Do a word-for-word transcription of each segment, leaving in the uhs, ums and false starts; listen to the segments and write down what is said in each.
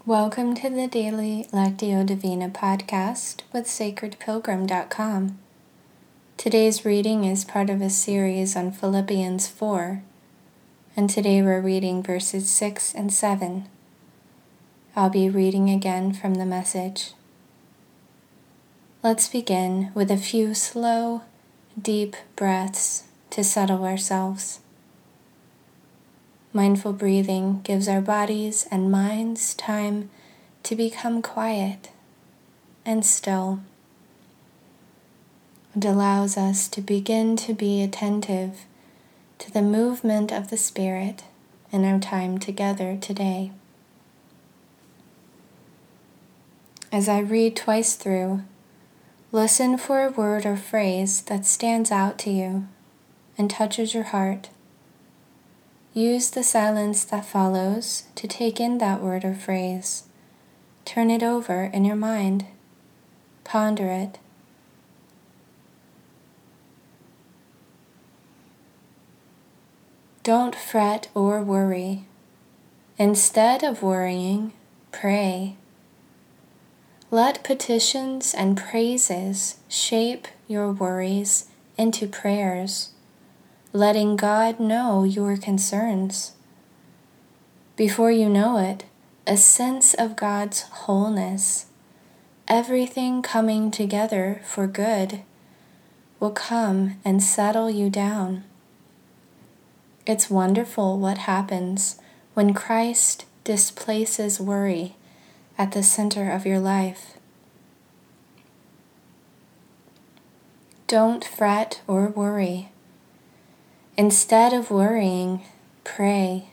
Welcome to the Daily Lectio Divina podcast with sacred pilgrim dot com. Today's reading is part of a series on Philippians four, and today we're reading verses six and seven. I'll be reading again from the Message. Let's begin with a few slow, deep breaths to settle ourselves. Mindful breathing gives our bodies and minds time to become quiet and still. It allows us to begin to be attentive to the movement of the Spirit in our time together today. As I read twice through, listen for a word or phrase that stands out to you and touches your heart. Use the silence that follows to take in that word or phrase. Turn it over in your mind. Ponder it. Don't fret or worry. Instead of worrying, pray. Let petitions and praises shape your worries into prayers, letting God know your concerns. Before you know it, a sense of God's wholeness, everything coming together for good, will come and settle you down. It's wonderful what happens when Christ displaces worry at the center of your life. Don't fret or worry. Instead of worrying, pray.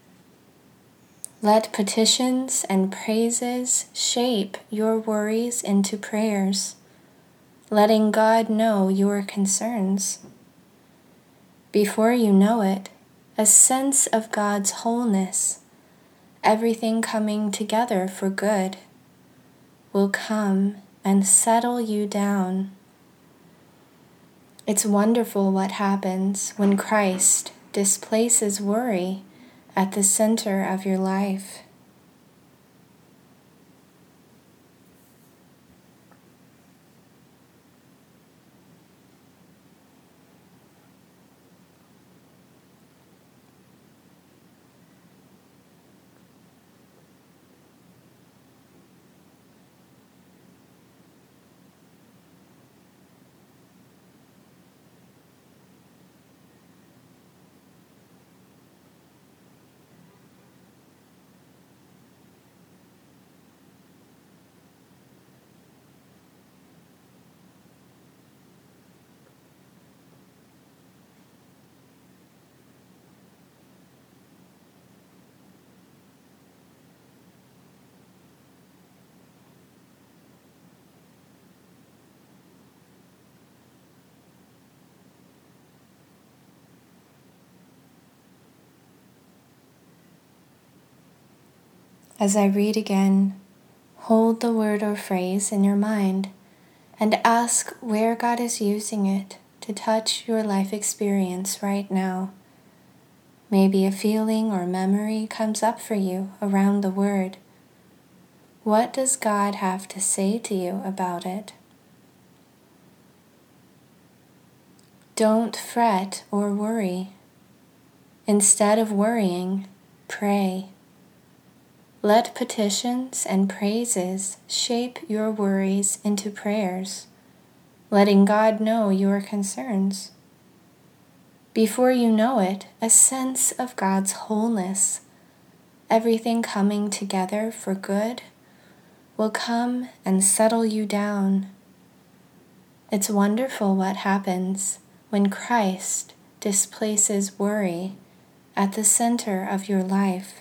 Let petitions and praises shape your worries into prayers, letting God know your concerns. Before you know it, a sense of God's wholeness, everything coming together for good, will come and settle you down. It's wonderful what happens when Christ displaces worry at the center of your life. As I read again, hold the word or phrase in your mind and ask where God is using it to touch your life experience right now. Maybe a feeling or memory comes up for you around the word. What does God have to say to you about it? Don't fret or worry. Instead of worrying, pray. Let petitions and praises shape your worries into prayers, letting God know your concerns. Before you know it, a sense of God's wholeness, everything coming together for good, will come and settle you down. It's wonderful what happens when Christ displaces worry at the center of your life.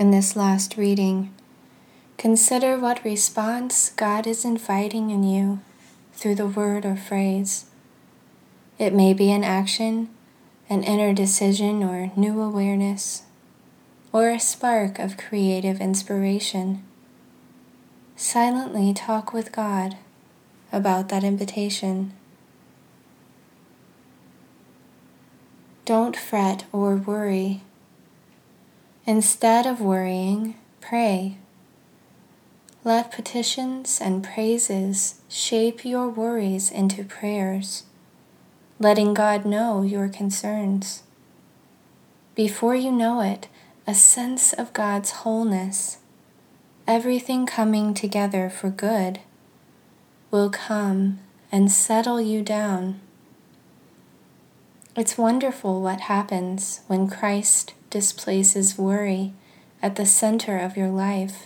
In this last reading, consider what response God is inviting in you through the word or phrase. It may be an action, an inner decision or new awareness, or a spark of creative inspiration. Silently talk with God about that invitation. Don't fret or worry. Instead of worrying, pray. Let petitions and praises shape your worries into prayers, letting God know your concerns. Before you know it, a sense of God's wholeness, everything coming together for good, will come and settle you down. It's wonderful what happens when Christ displaces worry at the center of your life.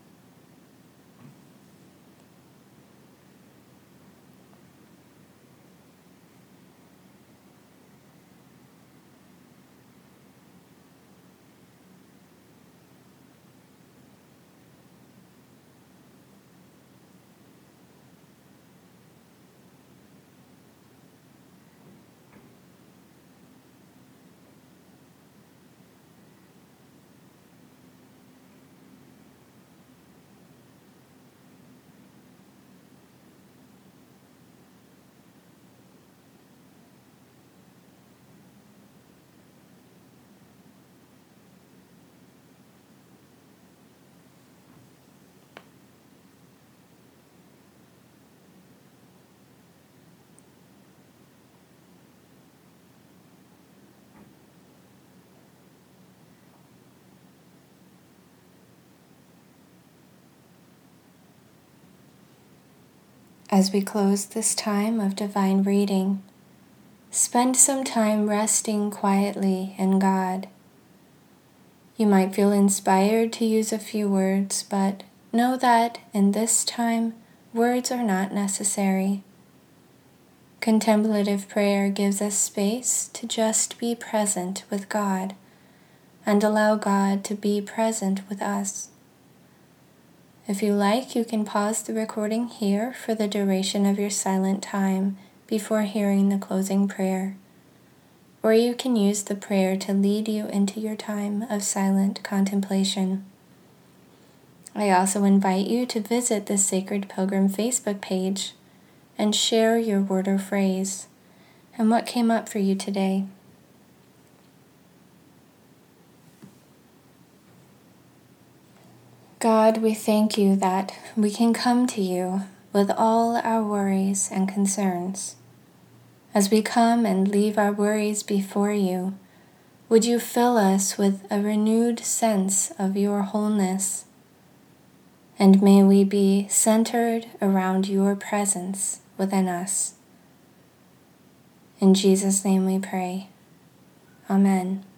As we close this time of divine reading, spend some time resting quietly in God. You might feel inspired to use a few words, but know that in this time, words are not necessary. Contemplative prayer gives us space to just be present with God and allow God to be present with us. If you like, you can pause the recording here for the duration of your silent time before hearing the closing prayer, or you can use the prayer to lead you into your time of silent contemplation. I also invite you to visit the Sacred Pilgrim Facebook page and share your word or phrase and what came up for you today. God, we thank you that we can come to you with all our worries and concerns. As we come and leave our worries before you, would you fill us with a renewed sense of your wholeness? And may we be centered around your presence within us. In Jesus' name we pray. Amen.